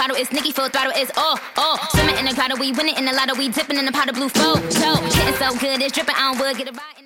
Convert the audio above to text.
bottle, it's Nicki full throttle, it's all. Swimming in the grotto, we winning in the lotto, we dipping in the pot of blue flow. So, getting so good, it's dripping, I don't would get a ride.